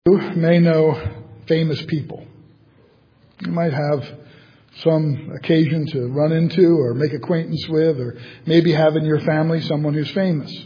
You may know famous people. You might have some occasion to run into or make acquaintance with, or maybe have in your family someone who's famous.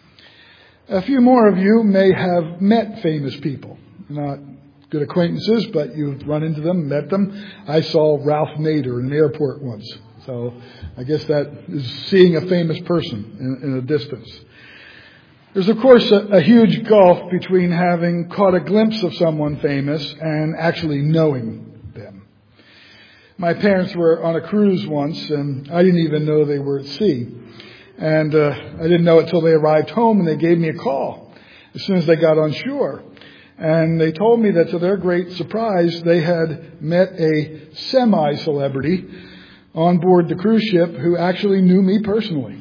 A few more of you may have met famous people. Not good acquaintances, but you've run into them, met them. I saw Ralph Nader in an airport once. So I guess that is seeing a famous person in a distance. There's, of course, a huge gulf between having caught a glimpse of someone famous and actually knowing them. My parents were on a cruise once, and I didn't even know they were at sea. And I didn't know it till they arrived home, and they gave me a call as soon as they got on shore. And they told me that, to their great surprise, they had met a semi-celebrity on board the cruise ship who actually knew me personally.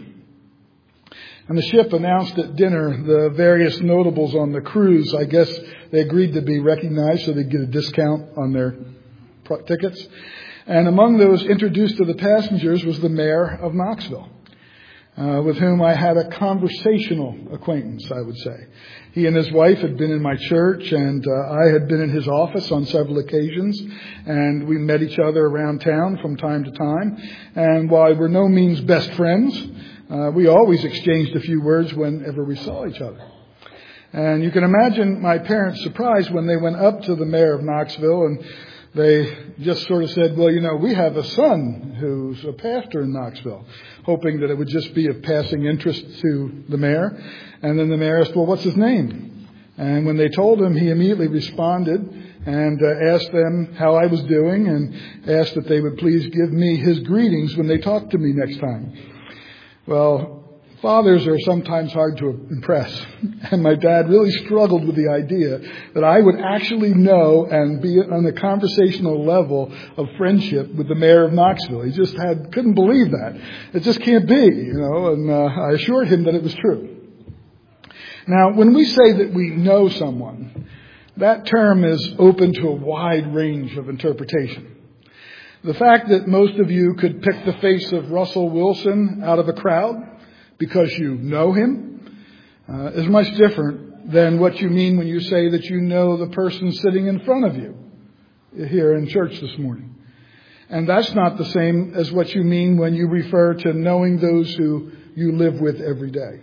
And the ship announced at dinner the various notables on the cruise. I guess they agreed to be recognized so they'd get a discount on their tickets. And among those introduced to the passengers was the mayor of Knoxville, with whom I had a conversational acquaintance, I would say. He and his wife had been in my church, and I had been in his office on several occasions, and we met each other around town from time to time. And while we're no means best friends, we always exchanged a few words whenever we saw each other. And you can imagine my parents' surprise when they went up to the mayor of Knoxville and they just sort of said, well, you know, we have a son who's a pastor in Knoxville, hoping that it would just be of passing interest to the mayor. And then the mayor asked, well, what's his name? And when they told him, he immediately responded and asked them how I was doing and asked that they would please give me his greetings when they talked to me next time. Well, fathers are sometimes hard to impress, and my dad really struggled with the idea that I would actually know and be on a conversational level of friendship with the mayor of Knoxville. He just couldn't believe that. It just can't be, and I assured him that it was true. Now, when we say that we know someone, that term is open to a wide range of interpretation. The fact that most of you could pick the face of Russell Wilson out of a crowd because you know him is much different than what you mean when you say that you know the person sitting in front of you here in church this morning. And that's not the same as what you mean when you refer to knowing those who you live with every day.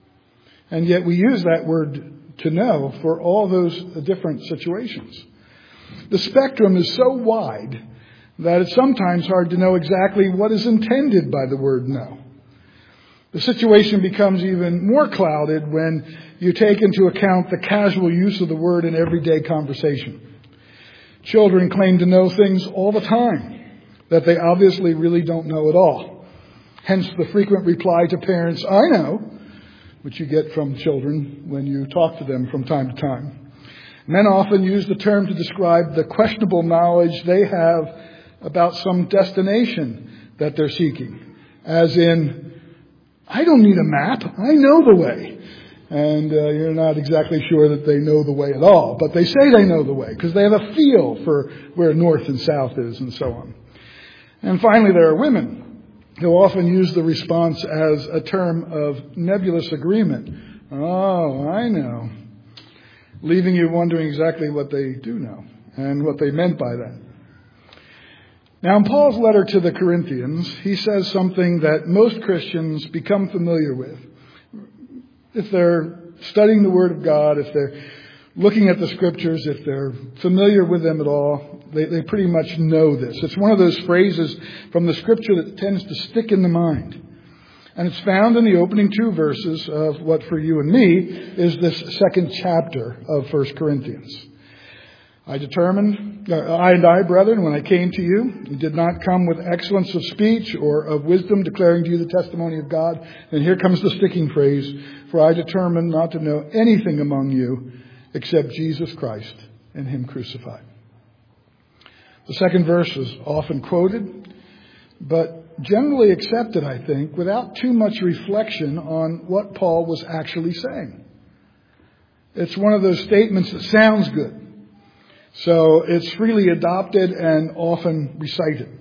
And yet we use that word to know for all those different situations. The spectrum is so wide that it's sometimes hard to know exactly what is intended by the word know. The situation becomes even more clouded when you take into account the casual use of the word in everyday conversation. Children claim to know things all the time that they obviously really don't know at all. Hence the frequent reply to parents, I know, which you get from children when you talk to them from time to time. Men often use the term to describe the questionable knowledge they have about some destination that they're seeking. As in, I don't need a map, I know the way. And you're not exactly sure that they know the way at all, but they say they know the way because they have a feel for where north and south is and so on. And finally, there are women who often use the response as a term of nebulous agreement. Oh, I know. Leaving you wondering exactly what they do know and what they meant by that. Now, in Paul's letter to the Corinthians, he says something that most Christians become familiar with. If they're studying the Word of God, if they're looking at the Scriptures, if they're familiar with them at all, they pretty much know this. It's one of those phrases from the Scripture that tends to stick in the mind. And it's found in the opening two verses of what for you and me is this second chapter of 1 Corinthians. I, brethren, when I came to you, did not come with excellence of speech or of wisdom, declaring to you the testimony of God. And here comes the sticking phrase, for I determined not to know anything among you except Jesus Christ and Him crucified. The second verse is often quoted, but generally accepted, I think, without too much reflection on what Paul was actually saying. It's one of those statements that sounds good. So it's freely adopted and often recited.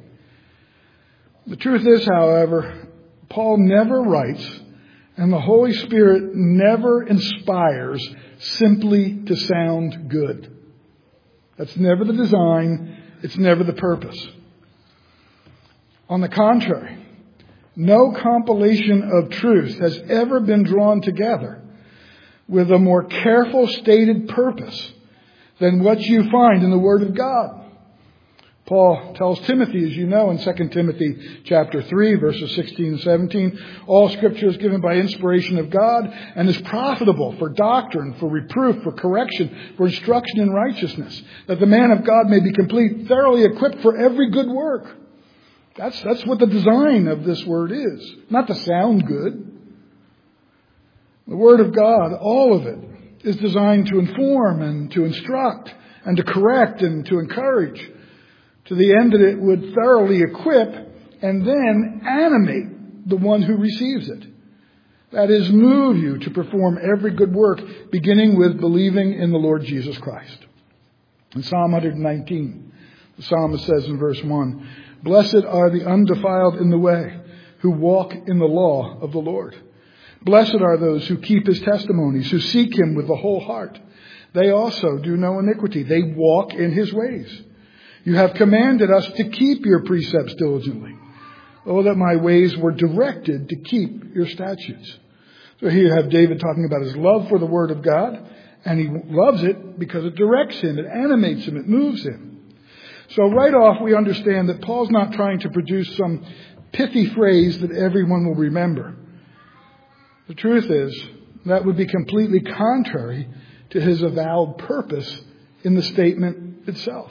The truth is, however, Paul never writes, and the Holy Spirit never inspires simply to sound good. That's never the design. It's never the purpose. On the contrary, no compilation of truth has ever been drawn together with a more careful stated purpose than what you find in the Word of God. Paul tells Timothy, as you know, in 2 Timothy chapter 3, verses 16 and 17, all Scripture is given by inspiration of God and is profitable for doctrine, for reproof, for correction, for instruction in righteousness, that the man of God may be complete, thoroughly equipped for every good work. That's what the design of this Word is. Not to sound good. The Word of God, all of it, is designed to inform and to instruct and to correct and to encourage, to the end that it would thoroughly equip and then animate the one who receives it. That is, move you to perform every good work, beginning with believing in the Lord Jesus Christ. In Psalm 119, the psalmist says in verse 1, "Blessed are the undefiled in the way, who walk in the law of the Lord. Blessed are those who keep his testimonies, who seek him with the whole heart. They also do no iniquity. They walk in his ways. You have commanded us to keep your precepts diligently. Oh, that my ways were directed to keep your statutes." So here you have David talking about his love for the Word of God, and he loves it because it directs him, it animates him, it moves him. So right off we understand that Paul's not trying to produce some pithy phrase that everyone will remember. The truth is, that would be completely contrary to his avowed purpose in the statement itself.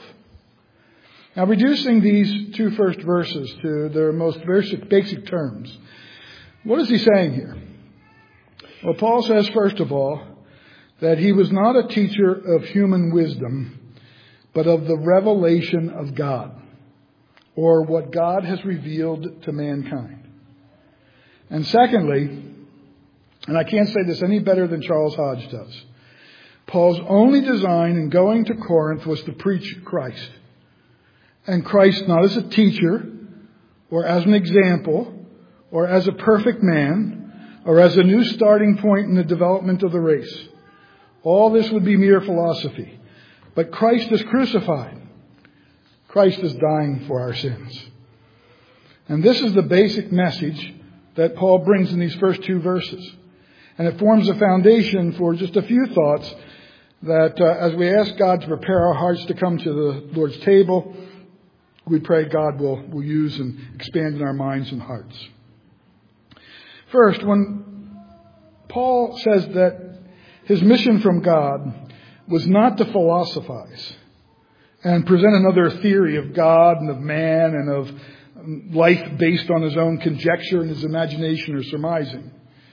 Now, reducing these two first verses to their most basic terms, what is he saying here? Well, Paul says, first of all, that he was not a teacher of human wisdom, but of the revelation of God, or what God has revealed to mankind. And secondly, and I can't say this any better than Charles Hodge does, Paul's only design in going to Corinth was to preach Christ. And Christ not as a teacher, or as an example, or as a perfect man, or as a new starting point in the development of the race. All this would be mere philosophy. But Christ is crucified. Christ is dying for our sins. And this is the basic message that Paul brings in these first two verses. And it forms a foundation for just a few thoughts that as we ask God to prepare our hearts to come to the Lord's table, we pray God will use and expand in our minds and hearts. First, when Paul says that his mission from God was not to philosophize and present another theory of God and of man and of life based on his own conjecture and his imagination or surmising.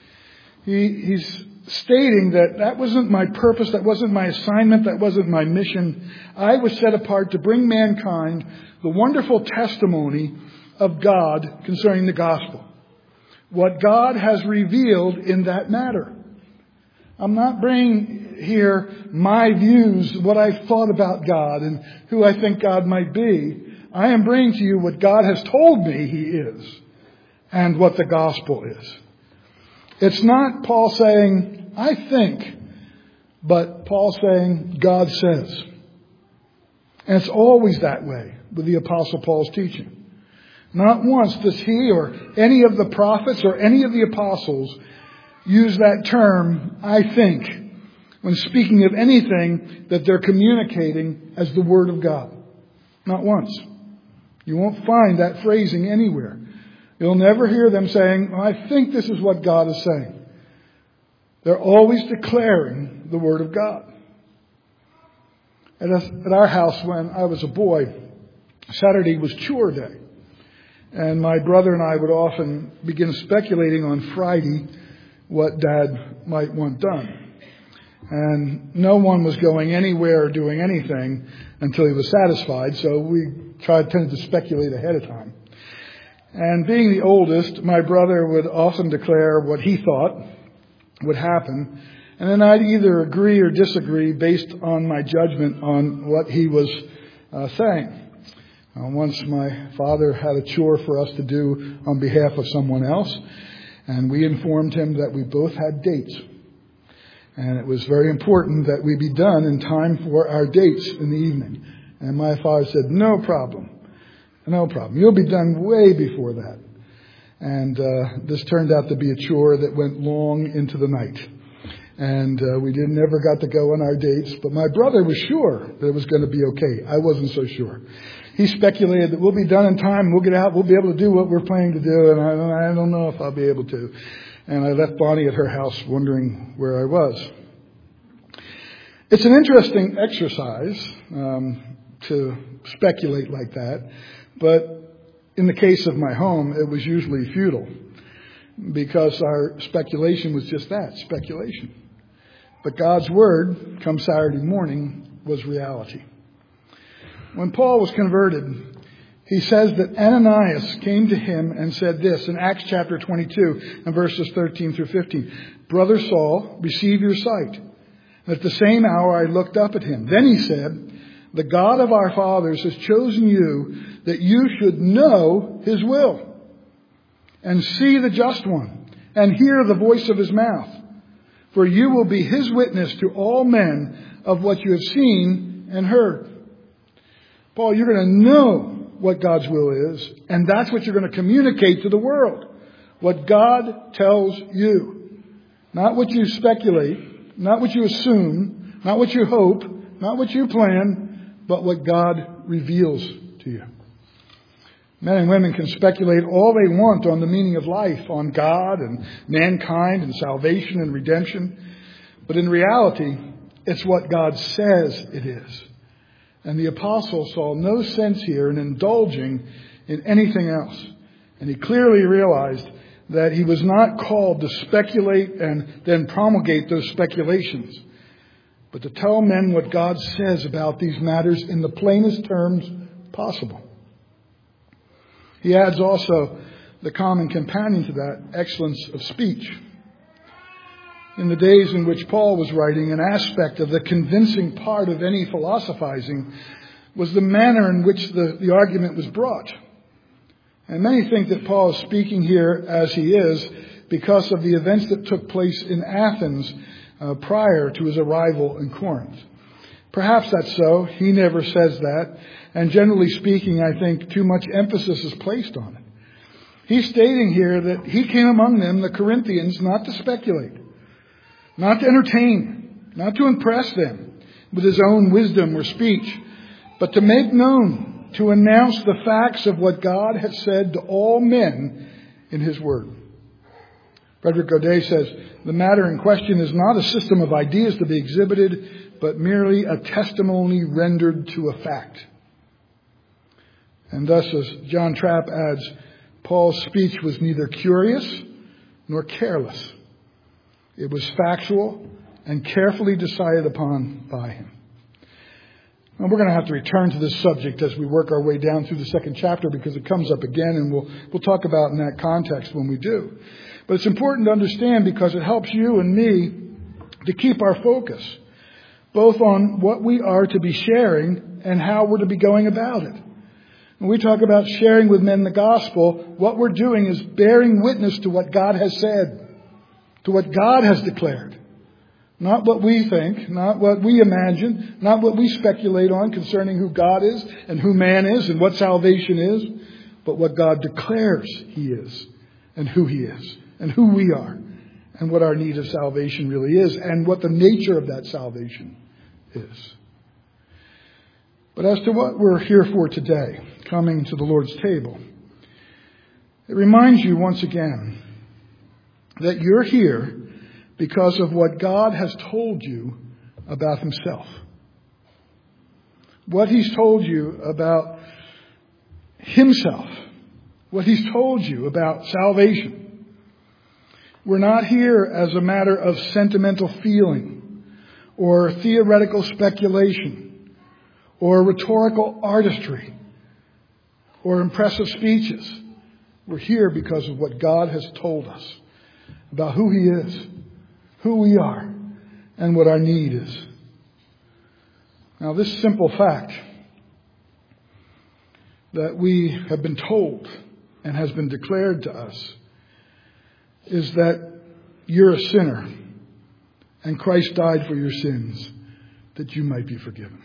He's stating that wasn't my purpose, that wasn't my assignment, that wasn't my mission. I was set apart to bring mankind the wonderful testimony of God concerning the gospel. What God has revealed in that matter. I'm not bringing here my views, what I've thought about God and who I think God might be. I am bringing to you what God has told me He is and what the gospel is. It's not Paul saying, I think, but Paul saying, God says. And it's always that way with the Apostle Paul's teaching. Not once does he or any of the prophets or any of the apostles use that term, I think, when speaking of anything that they're communicating as the Word of God. Not once. You won't find that phrasing anywhere. You'll never hear them saying, I think this is what God is saying. They're always declaring the Word of God. At our house when I was a boy, Saturday was chore day. And my brother and I would often begin speculating on Friday what Dad might want done. And no one was going anywhere or doing anything until he was satisfied, so we tended to speculate ahead of time. And being the oldest, my brother would often declare what he thought would happen, and then I'd either agree or disagree based on my judgment on what he was saying. Once my father had a chore for us to do on behalf of someone else, and we informed him that we both had dates. And it was very important that we be done in time for our dates in the evening. And my father said, no problem. No problem. You'll be done way before that. And this turned out to be a chore that went long into the night. And we never got to go on our dates. But my brother was sure that it was going to be okay. I wasn't so sure. He speculated that we'll be done in time. We'll get out. We'll be able to do what we're planning to do. And I don't know if I'll be able to. And I left Bonnie at her house wondering where I was. It's an interesting exercise to speculate like that. But in the case of my home, it was usually futile. Because our speculation was just that, speculation. But God's Word, come Saturday morning, was reality. When Paul was converted, he says that Ananias came to him and said this in Acts chapter 22 and verses 13 through 15. Brother Saul, receive your sight. And at the same hour I looked up at him. Then he said, the God of our fathers has chosen you that you should know his will and see the just one and hear the voice of his mouth. For you will be his witness to all men of what you have seen and heard. Paul, you're going to know what God's will is, and that's what you're going to communicate to the world. What God tells you. Not what you speculate, not what you assume, not what you hope, not what you plan, but what God reveals to you. Men and women can speculate all they want on the meaning of life, on God and mankind and salvation and redemption. But in reality, it's what God says it is. And the apostle saw no sense here in indulging in anything else. And he clearly realized that he was not called to speculate and then promulgate those speculations, but to tell men what God says about these matters in the plainest terms possible. He adds also the common companion to that, excellence of speech. In the days in which Paul was writing, an aspect of the convincing part of any philosophizing was the manner in which the argument was brought. And many think that Paul is speaking here as he is because of the events that took place in Athens prior to his arrival in Corinth. Perhaps that's so. He never says that. And generally speaking, I think too much emphasis is placed on it. He's stating here that he came among them, the Corinthians, not to speculate, not to entertain, not to impress them with his own wisdom or speech, but to make known, to announce the facts of what God has said to all men in his word. Frederick Godet says, the matter in question is not a system of ideas to be exhibited, but merely a testimony rendered to a fact. And thus, as John Trapp adds, Paul's speech was neither curious nor careless. It was factual and carefully decided upon by him. Now, we're going to have to return to this subject as we work our way down through the second chapter because it comes up again, and we'll talk about in that context when we do. But it's important to understand because it helps you and me to keep our focus, both on what we are to be sharing and how we're to be going about it. When we talk about sharing with men the gospel, what we're doing is bearing witness to what God has said, to what God has declared. Not what we think, not what we imagine, not what we speculate on concerning who God is and who man is and what salvation is, but what God declares he is and who he is and who we are and what our need of salvation really is and what the nature of that salvation is. But as to what we're here for today, coming to the Lord's table, it reminds you once again that you're here because of what God has told you about himself. What he's told you about himself. What he's told you about salvation. We're not here as a matter of sentimental feeling or theoretical speculation or rhetorical artistry or impressive speeches. We're here because of what God has told us about who he is, who we are, and what our need is. Now, this simple fact that we have been told and has been declared to us is that you're a sinner and Christ died for your sins, that you might be forgiven.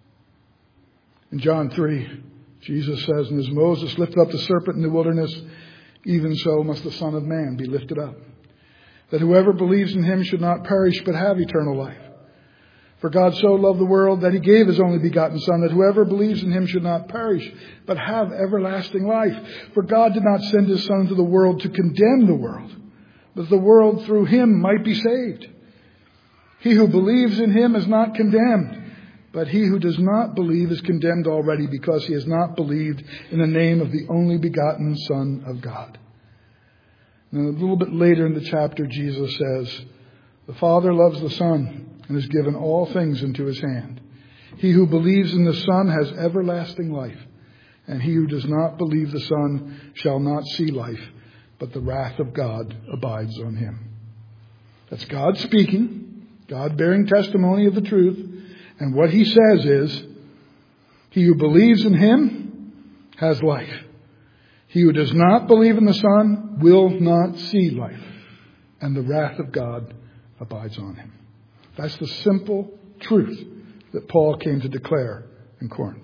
In John 3, Jesus says, and as Moses lifted up the serpent in the wilderness, even so must the Son of Man be lifted up, that whoever believes in him should not perish but have eternal life. For God so loved the world that he gave his only begotten Son, that whoever believes in him should not perish but have everlasting life. For God did not send his Son into the world to condemn the world, but the world through him might be saved. He who believes in him is not condemned, but he who does not believe is condemned already, because he has not believed in the name of the only begotten Son of God. And a little bit later in the chapter, Jesus says, the Father loves the Son and has given all things into his hand. He who believes in the Son has everlasting life, and he who does not believe the Son shall not see life, but the wrath of God abides on him. That's God speaking, God bearing testimony of the truth, and what he says is, he who believes in him has life. He who does not believe in the Son will not see life, and the wrath of God abides on him. That's the simple truth that Paul came to declare in Corinth.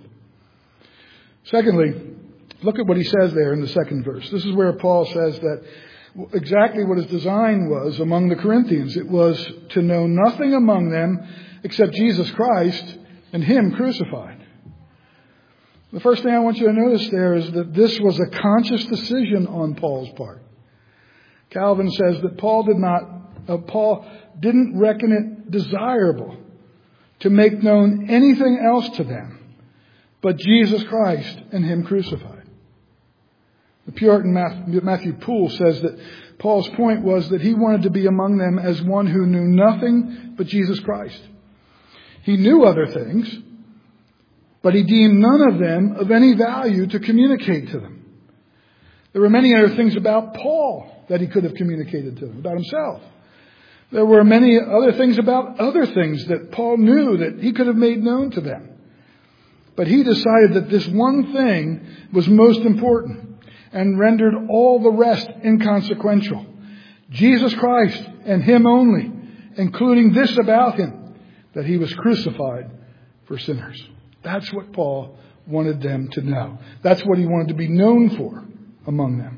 Secondly, look at what he says there in the second verse. This is where Paul says that exactly what his design was among the Corinthians. It was to know nothing among them except Jesus Christ and him crucified. The first thing I want you to notice there is that this was a conscious decision on Paul's part. Calvin says that Paul didn't reckon it desirable to make known anything else to them but Jesus Christ and him crucified. The Puritan Matthew Poole says that Paul's point was that he wanted to be among them as one who knew nothing but Jesus Christ. He knew other things, but he deemed none of them of any value to communicate to them. There were many other things about Paul that he could have communicated to them, about himself. There were many other things about other things that Paul knew that he could have made known to them. But he decided that this one thing was most important and rendered all the rest inconsequential. Jesus Christ and him only, including this about him, that he was crucified for sinners. That's what Paul wanted them to know. That's what he wanted to be known for among them.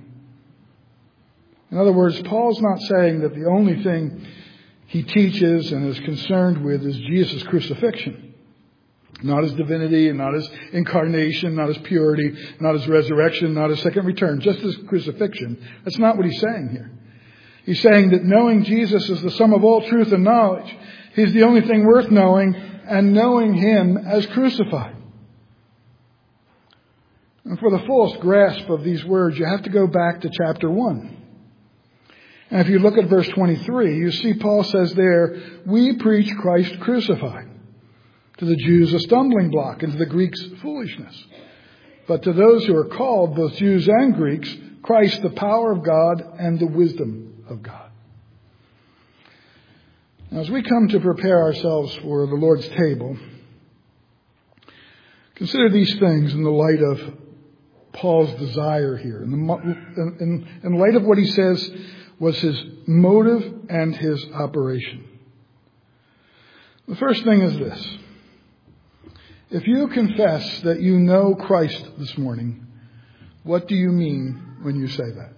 In other words, Paul's not saying that the only thing he teaches and is concerned with is Jesus' crucifixion. Not his divinity, and not his incarnation, not his purity, not his resurrection, not his second return. Just his crucifixion. That's not what he's saying here. He's saying that knowing Jesus is the sum of all truth and knowledge. He's the only thing worth knowing, and knowing him as crucified. And for the fullest grasp of these words, you have to go back to chapter 1. And if you look at verse 23, you see Paul says there, we preach Christ crucified. To the Jews a stumbling block, and to the Greeks foolishness. But to those who are called, both Jews and Greeks, Christ the power of God and the wisdom of God. Now, as we come to prepare ourselves for the Lord's table, consider these things in the light of Paul's desire here, in light of what he says was his motive and his operation. The first thing is this. If you confess that you know Christ this morning, what do you mean when you say that?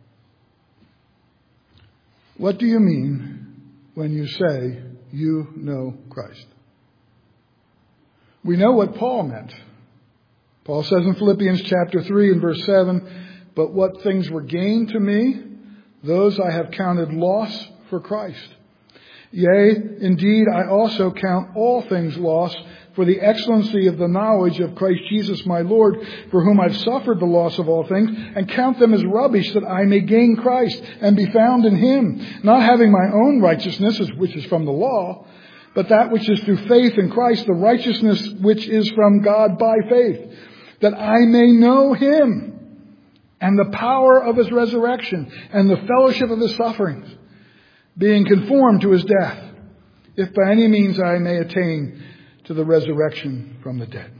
What do you mean when you say you know Christ? We know what Paul meant. Paul says in Philippians chapter 3 and verse 7, but what things were gained to me, those I have counted loss for Christ. Yea, indeed, I also count all things loss for the excellency of the knowledge of Christ Jesus my Lord, for whom I've suffered the loss of all things, and count them as rubbish, that I may gain Christ and be found in him, not having my own righteousness, which is from the law, but that which is through faith in Christ, the righteousness which is from God by faith, that I may know him and the power of his resurrection and the fellowship of his sufferings, being conformed to his death, if by any means I may attain to the resurrection from the dead.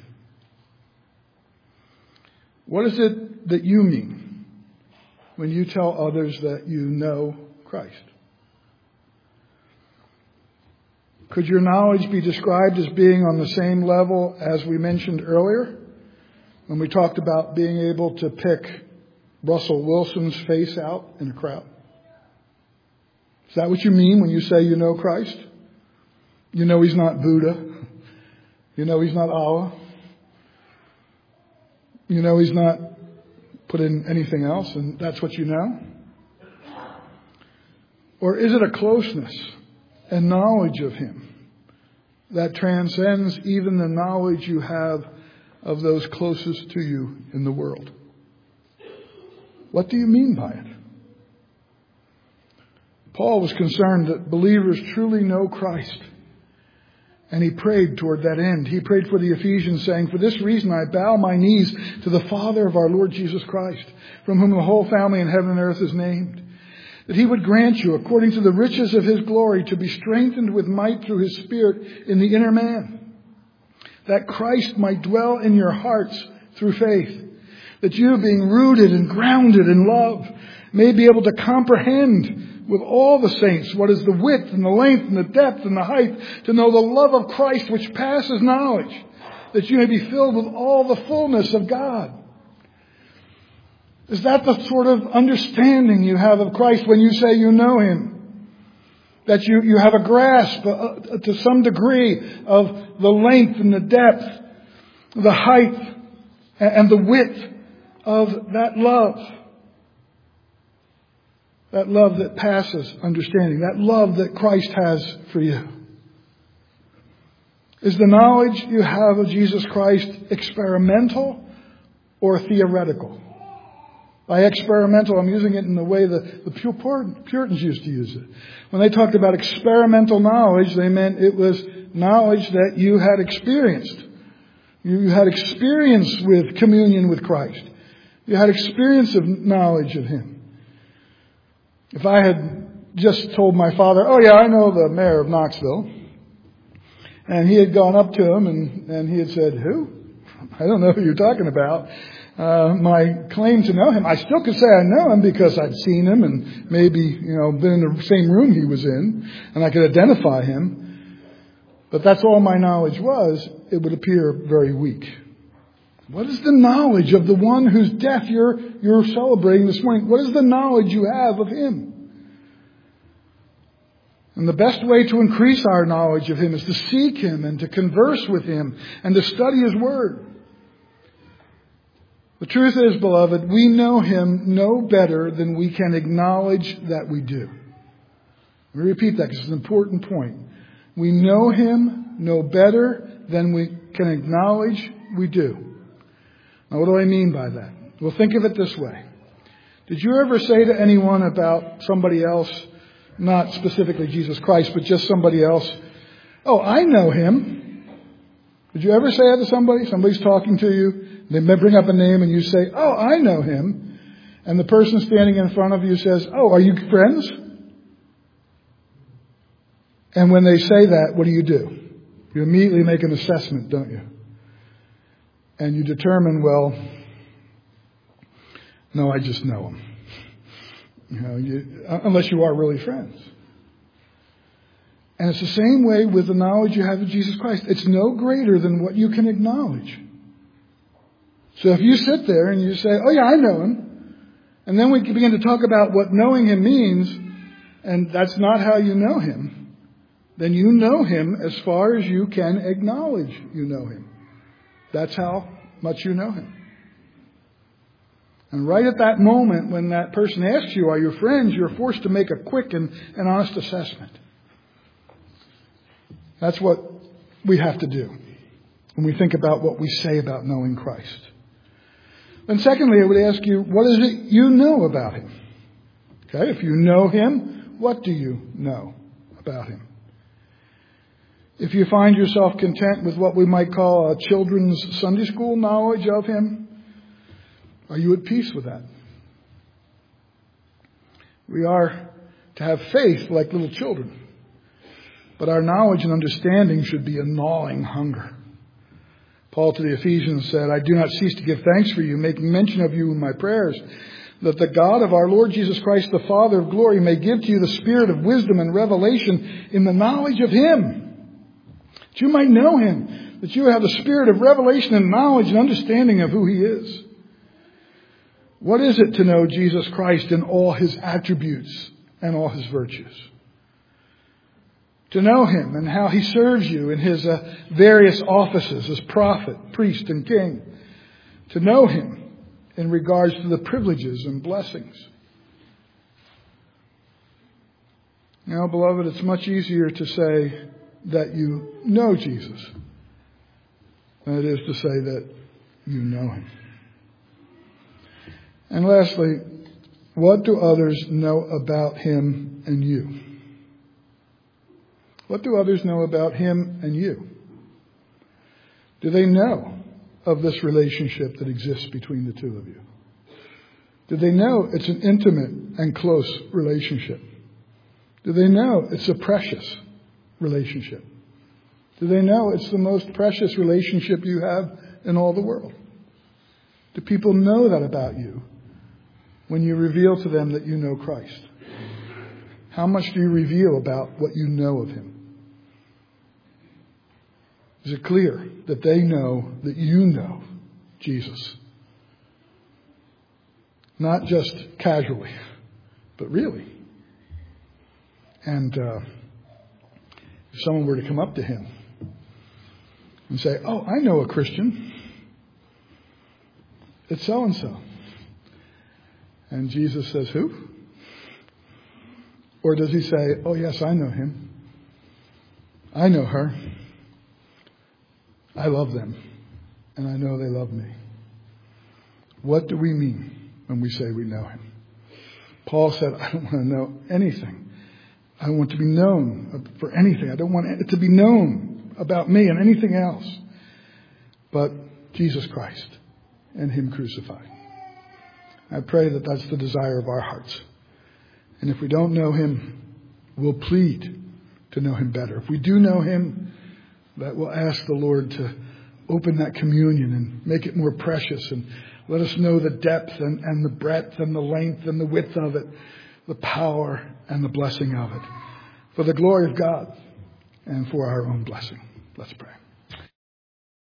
What is it that you mean when you tell others that you know Christ? Could your knowledge be described as being on the same level as we mentioned earlier when we talked about being able to pick Russell Wilson's face out in a crowd? Is that what you mean when you say you know Christ? You know He's not Buddha. You know He's not Allah. You know He's not put in anything else, and that's what you know? Or is it a closeness and knowledge of Him that transcends even the knowledge you have of those closest to you in the world? What do you mean by it? Paul was concerned that believers truly know Christ. And he prayed toward that end. He prayed for the Ephesians, saying, "For this reason I bow my knees to the Father of our Lord Jesus Christ, from whom the whole family in heaven and earth is named, that He would grant you, according to the riches of His glory, to be strengthened with might through His Spirit in the inner man, that Christ might dwell in your hearts through faith, that you, being rooted and grounded in love, may be able to comprehend with all the saints what is the width and the length and the depth and the height, to know the love of Christ which passes knowledge, that you may be filled with all the fullness of God." Is that the sort of understanding you have of Christ when you say you know Him? That you have a grasp to some degree of the length and the depth, the height and the width of that love. That love that passes understanding. That love that Christ has for you. Is the knowledge you have of Jesus Christ experimental or theoretical? By experimental, I'm using it in the way the Puritans used to use it. When they talked about experimental knowledge, they meant it was knowledge that you had experienced. You had experience with communion with Christ. You had experience of knowledge of Him. If I had just told my father, "Oh yeah, I know the mayor of Knoxville," and he had gone up to him and he had said, "Who? I don't know who you're talking about." My claim to know him, I still could say I know him because I'd seen him and maybe, been in the same room he was in, and I could identify him. But that's all my knowledge was. It would appear very weak. What is the knowledge of the one whose death you're celebrating this morning? What is the knowledge you have of Him? And the best way to increase our knowledge of Him is to seek Him and to converse with Him and to study His Word. The truth is, beloved, we know Him no better than we can acknowledge that we do. Let me repeat that because it's an important point. We know Him no better than we can acknowledge we do. Now, what do I mean by that? Well, think of it this way. Did you ever say to anyone about somebody else, not specifically Jesus Christ, but just somebody else, "Oh, I know Him"? Did you ever say that to somebody? Somebody's talking to you. They may bring up a name and you say, "Oh, I know him." And the person standing in front of you says, "Oh, are you friends?" And when they say that, what do? You immediately make an assessment, don't you? And you determine, well, no, I just know him. Unless you are really friends. And it's the same way with the knowledge you have of Jesus Christ. It's no greater than what you can acknowledge. So if you sit there and you say, "Oh yeah, I know Him," and then we begin to talk about what knowing Him means, and that's not how you know Him, then you know Him as far as you can acknowledge you know Him. That's how much you know Him. And right at that moment when that person asks you, "Are you friends?" you're forced to make a quick and honest assessment. That's what we have to do when we think about what we say about knowing Christ. And secondly, I would ask you, what is it you know about Him? Okay, if you know Him, what do you know about Him? If you find yourself content with what we might call a children's Sunday school knowledge of Him, are you at peace with that? We are to have faith like little children, but our knowledge and understanding should be a gnawing hunger. Paul to the Ephesians said, "I do not cease to give thanks for you, making mention of you in my prayers, that the God of our Lord Jesus Christ, the Father of glory, may give to you the spirit of wisdom and revelation in the knowledge of Him, that you might know Him, that you have the spirit of revelation and knowledge and understanding of who He is. What is it to know Jesus Christ in all His attributes and all His virtues? To know Him and how He serves you in His various offices as prophet, priest, and king. To know Him in regards to the privileges and blessings. Now, beloved, it's much easier to say that you know Jesus than it is to say that you know Him. And lastly, what do others know about Him and you? What do others know about Him and you? Do they know of this relationship that exists between the two of you? Do they know it's an intimate and close relationship? Do they know it's a precious relationship? Do they know it's the most precious relationship you have in all the world? Do people know that about you when you reveal to them that you know Christ? How much do you reveal about what you know of Him? Is it clear that they know that you know Jesus? Not just casually, but really. And if someone were to come up to him and say, "Oh, I know a Christian. It's so-and-so." And Jesus says, "Who?" Or does He say, "Oh, yes, I know him. I know her. I love them. And I know they love me." What do we mean when we say we know Him? Paul said, "I don't want to know anything. I want to be known for anything. I don't want it to be known about me and anything else but Jesus Christ and Him crucified." I pray that that's the desire of our hearts. And if we don't know Him, we'll plead to know Him better. If we do know Him, that we'll ask the Lord to open that communion and make it more precious and let us know the depth and the breadth and the length and the width of it, the power and the blessing of it, for the glory of God and for our own blessing. Let's pray.